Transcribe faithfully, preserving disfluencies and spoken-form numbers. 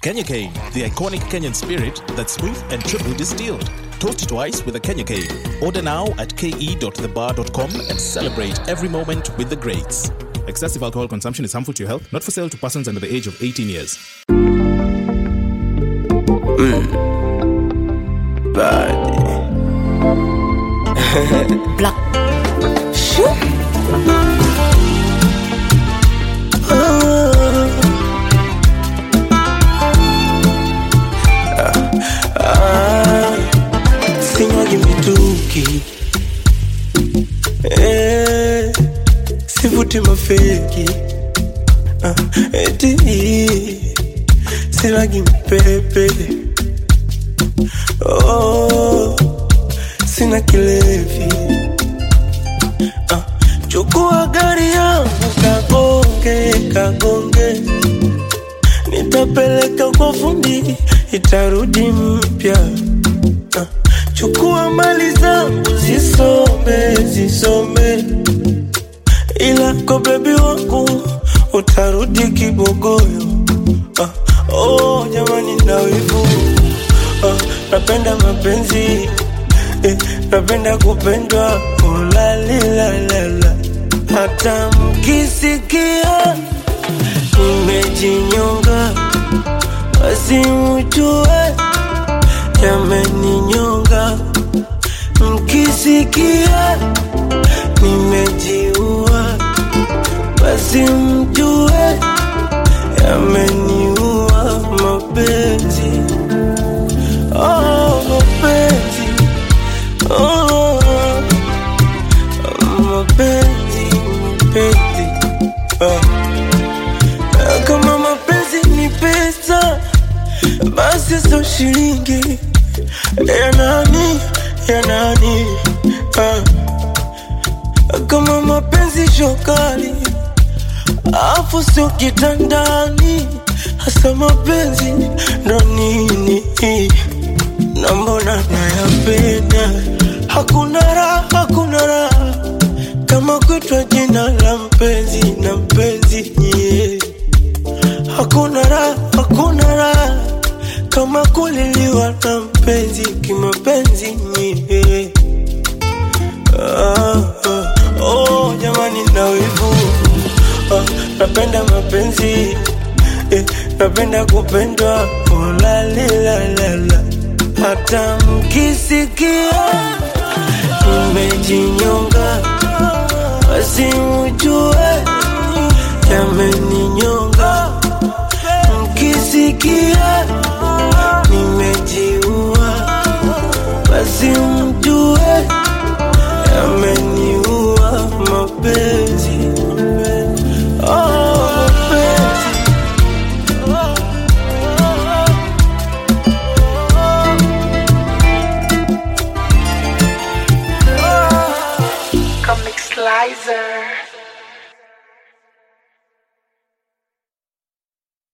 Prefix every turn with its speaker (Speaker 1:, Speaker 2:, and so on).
Speaker 1: Kenya Cane, the iconic Kenyan spirit that's smooth and triple distilled. Toast twice with a Kenya Cane. Order now at k e dot the bar dot com and celebrate every moment with the greats. Excessive alcohol consumption is harmful to your health, not for sale to persons under the age of eighteen years.
Speaker 2: Mm. Body.
Speaker 3: Black.
Speaker 2: Shoo. Sinywaji mituki, eh, sivuti mafeki, ah, eti silagi mpepe, oh, sina kilevi, ah, chukua gari yangu kagonge, kagonge, nitapeleka kwa fundi, itarudi mpya. Chukua mali zangu zisome, zisome, ila kwa baby wangu utarudi kibogoyo. Ah, oh jamani na wivu, ah, napenda mapenzi, eh, napenda kupendwa, oh la la la la. Hata mkisikia nimejinyonga, basi mjue yameninyonga. Mkisikia nimejiua, basi mjue yameniua. Mapenzi, oh mapenzi, oh mapenzi, mapenzi, oh. Kama mapenzi ni pesa, basi so shilingi ya nani, ya nani, ah. Kama mapenzi shokali, afu sio kitandani, hasa mapenzi ndo nini, na mbona nayapenda. Hakuna raha, hakuna raha kama kuitwa jina la mpenzi na mpenzi, yeah. Hakuna raha, hakuna raha kama kuliliwa na mpenzi kimapenzi, yeah. Ah, ah, oh jamani na wivu, ah, napenda mapenzi, eh, napenda kupendwa, oh la la la la. Hata mkisikia nimejinyonga, basi mjue yameninyonga. Mkisikia nimejiua, basi mjue yameniua. Mapenzi, oh mapenzi,
Speaker 3: Comic Slicer.